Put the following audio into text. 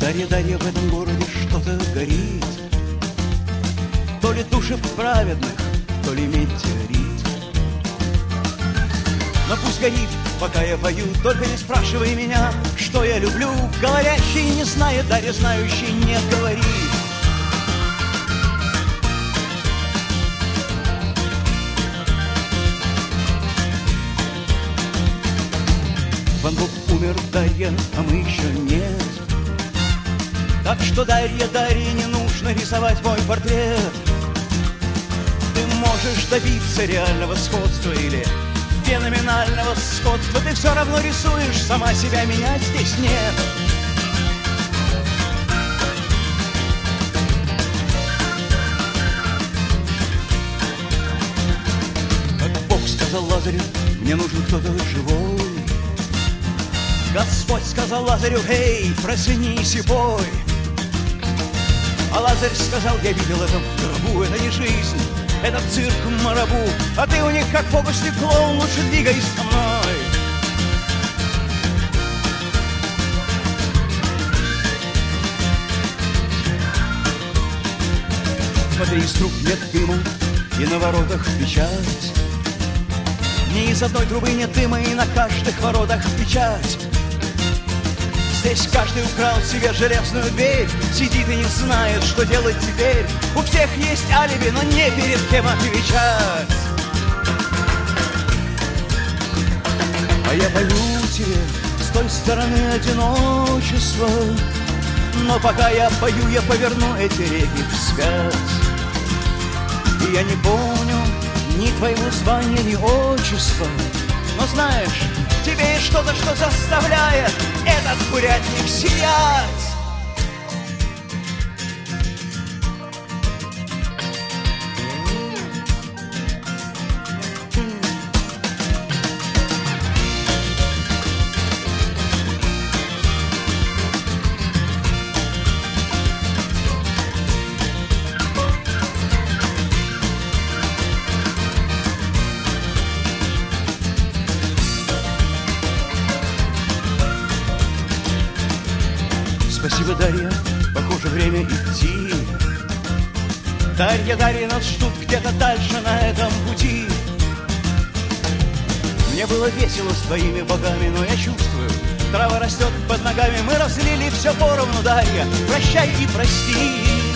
Дарья, Дарья, в этом городе что-то горит. То ли души праведных, то ли метеорит. Но пусть горит, пока я пою, только не спрашивай меня, что я люблю. Говорящий не знает, Дарья, знающий не говорит. Ван Гог умер, Дарья, а мы еще нет. Так что, Дарья, Дарья, не нужно рисовать мой портрет. Ты можешь добиться реального сходства или феноменального сходства. Ты все равно рисуешь, сама себя менять здесь нет. Как Бог сказал Лазарю, мне нужен кто-то живой. Господь сказал Лазарю, эй, проснись и пой. А Лазарь сказал, я видел это в гробу, это не жизнь, это цирк марабу. А ты у них как фокусник клоун, лучше двигайся со мной. Смотри, из труб нет дыма, и на воротах печать. Ни из одной трубы нет дыма, и на каждых воротах печать. Здесь каждый украл себе железную дверь, сидит и не знает, что делать теперь. У всех есть алиби, но не перед кем отвечать. А я пою тебе с той стороны одиночества. Но пока я пою, я поверну эти реки вспять. И я не помню ни твоего звания, ни отчества. Но знаешь, тебе есть что-то, что заставляет этот курятник сиять. Спасибо, Дарья, похоже, время идти. Дарья, Дарья, нас ждут где-то дальше на этом пути. Мне было весело с твоими богами, но я чувствую, трава растет под ногами. Мы разлили все поровну, Дарья, прощай и прости.